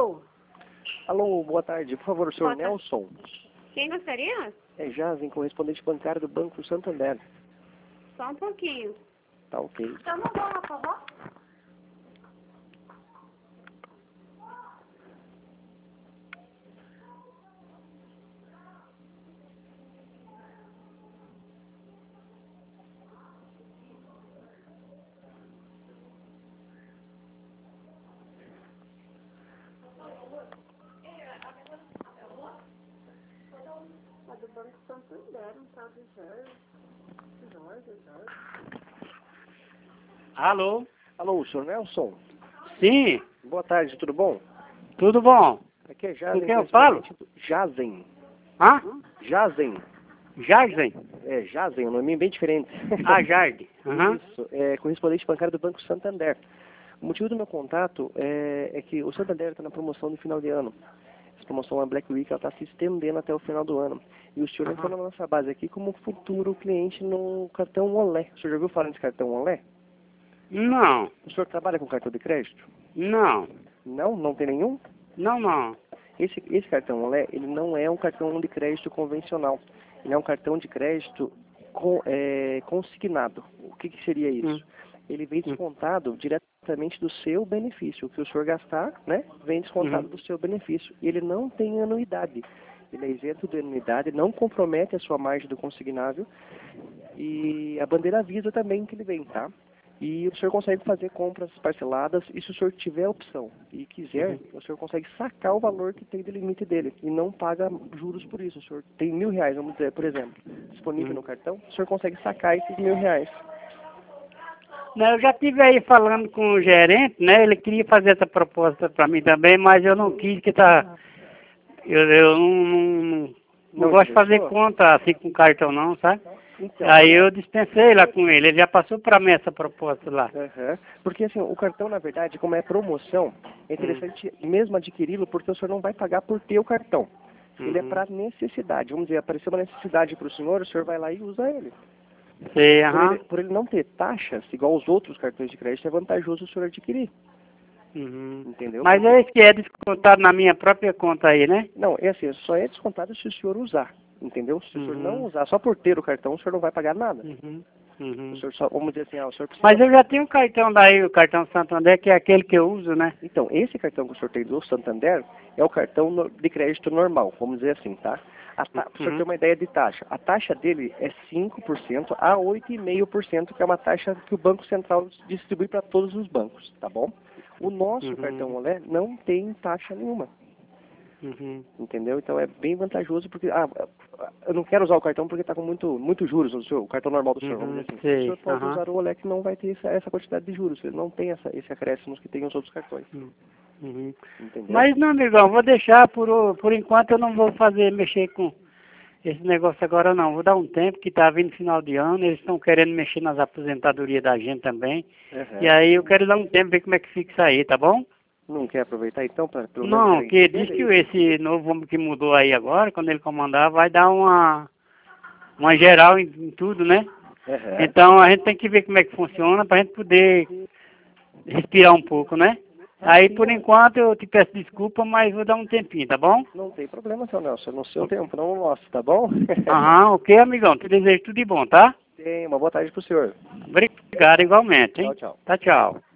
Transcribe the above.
Alô? Alô, boa tarde. Por favor, o senhor Boa tarde. Nelson. Quem gostaria? É Jazen, correspondente bancário do Banco Santander. Só um pouquinho. Tá ok. Então, não vou, por favor. É do Banco Santander, um tal de Jorge. Alô? Alô, o senhor Nelson. Sim, Boa tarde, tudo bom? tudo bom? Aqui é Jazen, Com quem eu falo? Jazen. Hã? Jazen. Jardim? É, Jazen, um nome bem diferente. Ah, Jardim. Aham. Isso, é correspondente bancário do Banco Santander. O motivo do meu contato é que o Santander está na promoção de final de ano. Essa promoção, a Black Week, ela está se estendendo até o final do ano. E o senhor entrou na nossa base aqui como futuro cliente no cartão Olé. O senhor já ouviu falar desse cartão Olé? Não, O senhor trabalha com cartão de crédito? não, Não? Não tem nenhum? não. Esse cartão Olé, ele não é um cartão de crédito convencional. Ele é um cartão de crédito consignado. O que seria isso? Ele vem descontado diretamente do seu benefício. O que o senhor gastar, né, vem descontado do seu benefício. E ele não tem anuidade. Ele é isento de anuidade, não compromete a sua margem do consignável. E a bandeira avisa também que ele vem, tá? E o senhor consegue fazer compras parceladas, e se o senhor tiver a opção e quiser, o senhor consegue sacar o valor que tem de limite dele e não paga juros por isso. O senhor tem R$1.000, vamos dizer, por exemplo, disponível no cartão, o senhor consegue sacar esses R$1.000. Não, eu já estive aí falando com o gerente, né? Ele queria fazer essa proposta para mim também, mas eu não quis que tá. Eu não gosto de fazer conta assim com cartão não, sabe? Então, Aí eu dispensei lá com ele já passou para mim essa proposta lá. Porque assim, o cartão, na verdade, como é promoção, é interessante mesmo adquiri-lo, porque o senhor não vai pagar por ter o cartão. Ele é para necessidade. Vamos dizer, apareceu uma necessidade para o senhor vai lá e usa ele. Sei, Por ele não ter taxas, igual os outros cartões de crédito, é vantajoso o senhor adquirir. Entendeu? Mas é esse que é descontado na minha própria conta aí, né? Não, é assim, só é descontado se o senhor usar. Entendeu? Se o senhor não usar, só por ter o cartão, o senhor não vai pagar nada. O senhor só, vamos dizer assim, o senhor precisa... Mas eu já tenho um cartão daí, o cartão Santander, que é aquele que eu uso, né? Então, esse cartão que o senhor tem do Santander é o cartão de crédito normal, vamos dizer assim, tá? Para o senhor ter uma ideia de taxa, a taxa dele é 5% a 8,5%, que é uma taxa que o Banco Central distribui para todos os bancos, tá bom? O nosso cartão Olé não tem taxa nenhuma. Entendeu? Então é bem vantajoso porque eu não quero usar o cartão porque está com muito juros o cartão normal do senhor, vamos dizer assim. O senhor pode usar o Olé que não vai ter essa quantidade de juros, ele não tem esse acréscimo que tem os outros cartões. Entendeu? Mas não, amigão, vou deixar por enquanto eu não vou mexer com esse negócio agora não. Vou dar um tempo que está vindo final de ano, eles estão querendo mexer nas aposentadorias da gente também. E aí eu quero dar um tempo ver como é que fica isso aí, tá bom? Não quer aproveitar então para pelo menos... Não, que diz que esse novo homem que mudou aí agora, quando ele comandar, vai dar uma geral em tudo, né? Então a gente tem que ver como é que funciona para a gente poder respirar um pouco, né? Aí por enquanto eu te peço desculpa, mas vou dar um tempinho, tá bom? Não tem problema, seu Nelson, no seu tempo, não no nosso, tá bom? Ok, amigão, te desejo tudo de bom, tá? Tem, uma boa tarde pro senhor. Obrigado igualmente, hein? Tchau, tchau. Tá, tchau.